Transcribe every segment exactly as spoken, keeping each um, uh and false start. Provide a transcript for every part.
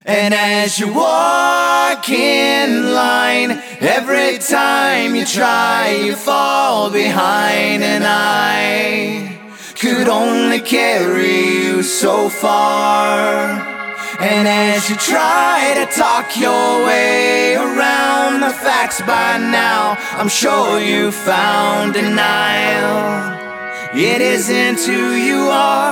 And as you walk in line, every time you try, you fall behind. And I could only carry you so far. And as you try to talk your way around the facts by now, I'm sure you found denial. It isn't who you are.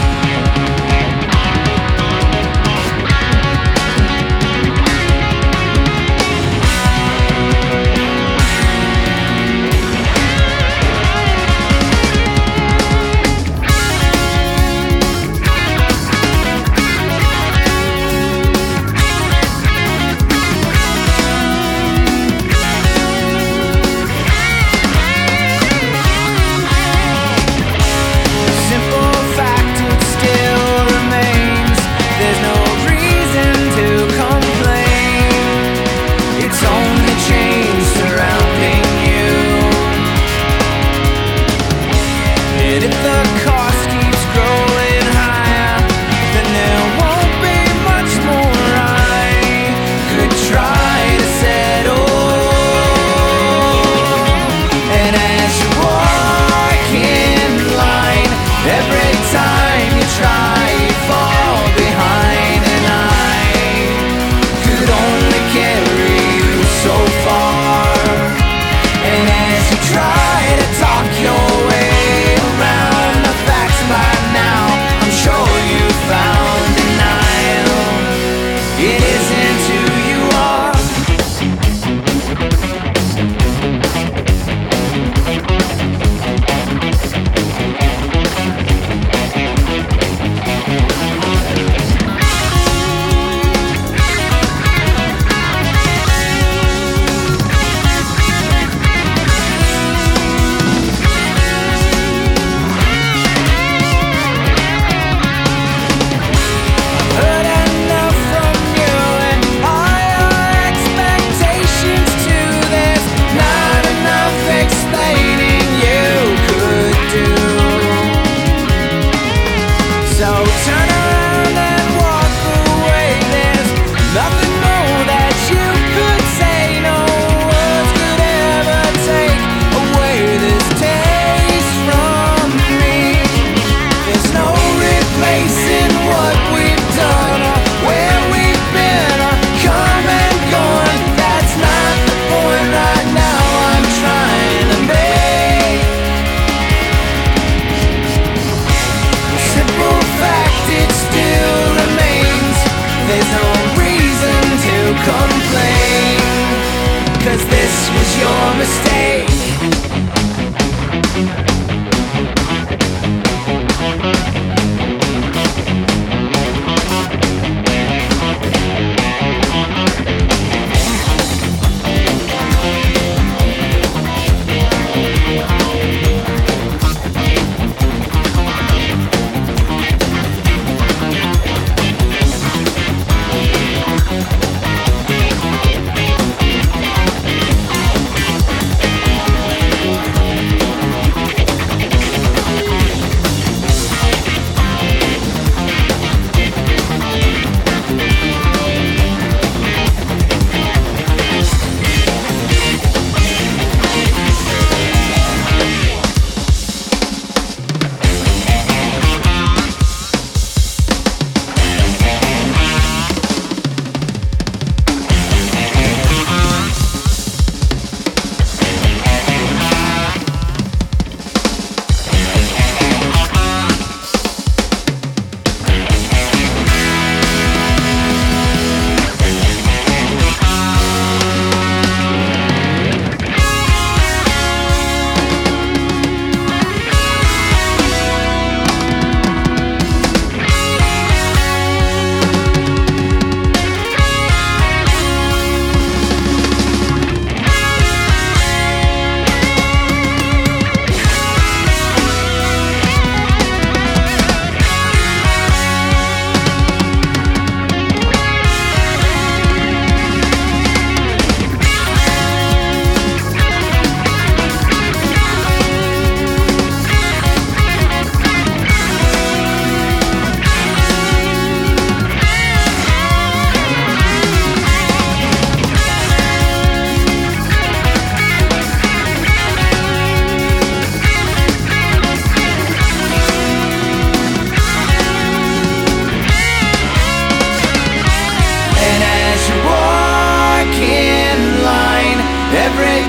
Complain, 'cause this was your mistake.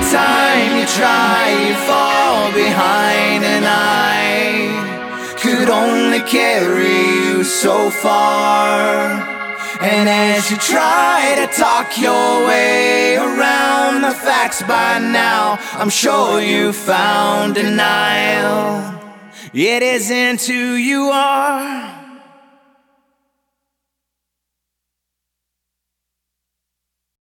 time you try, you fall behind, and I could only carry you so far. And as you try to talk your way around the facts by now, I'm sure you found denial. It isn't who you are,